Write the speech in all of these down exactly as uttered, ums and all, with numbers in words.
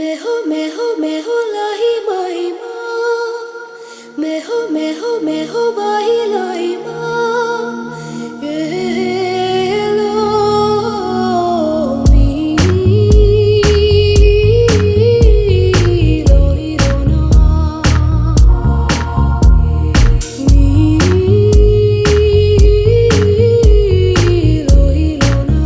मैं हो मैं हो मैं हो लाही माही माँ मैं हो मैं हो मैं हो बाही लाई माँ ये लो मी लो ही लो ना मी लो ही लो ना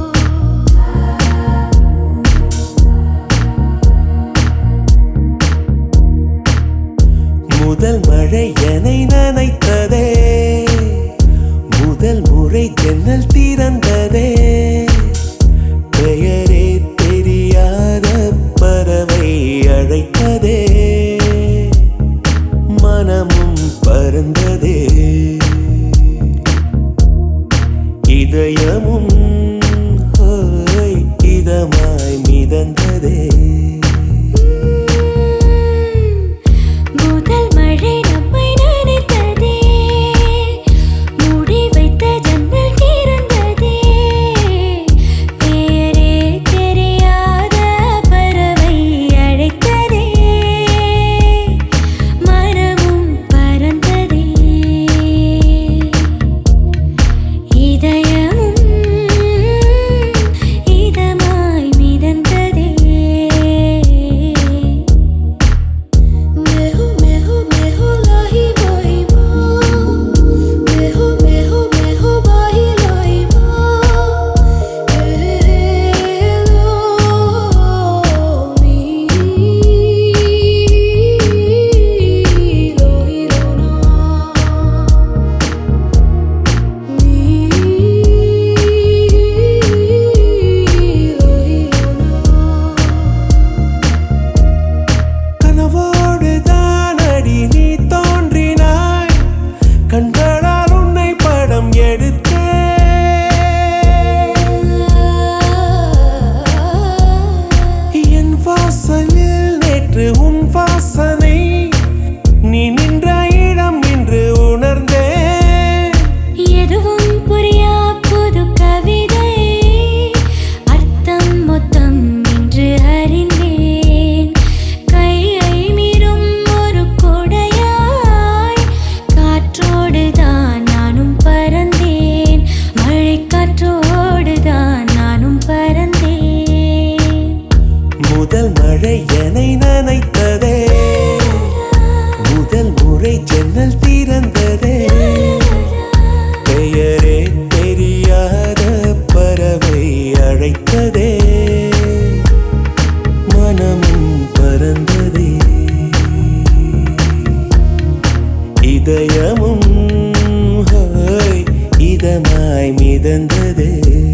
முதல் மழை என்னை நனைத்ததே முதல் முறை ஜன்னல் திறந்ததே பெயரே தெரியாத பறவை அழைத்ததே மனமும் பறந்ததே இதயமும் ஹோய் இதமாய் மிதந்ததே முதல் மழை என்னை நனைத்ததே முதல் முறை ஜன்னல் திறந்ததே பெயரே தெரியாத பறவை அழைத்ததே மனமும் பறந்ததே இதயமும் ஹோய் இதமாய் மிதந்ததே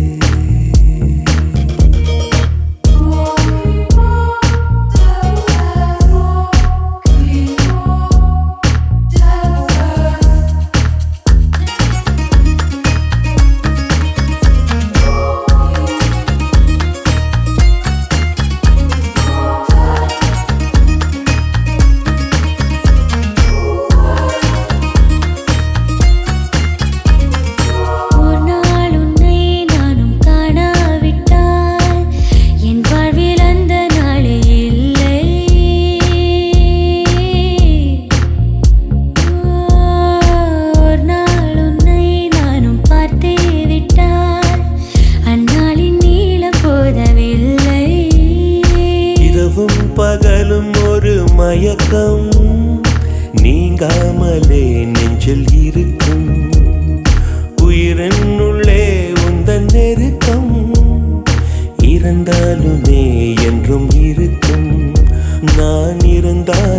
பகலும் ஒரு மயக்கம் நீங்காமலே நெஞ்சில் இருக்கும் உயிரின் உள்ளே உந்தன் நெருக்கம் இருந்தாலுமே என்றும் இருக்கும் நான் இருந்தால்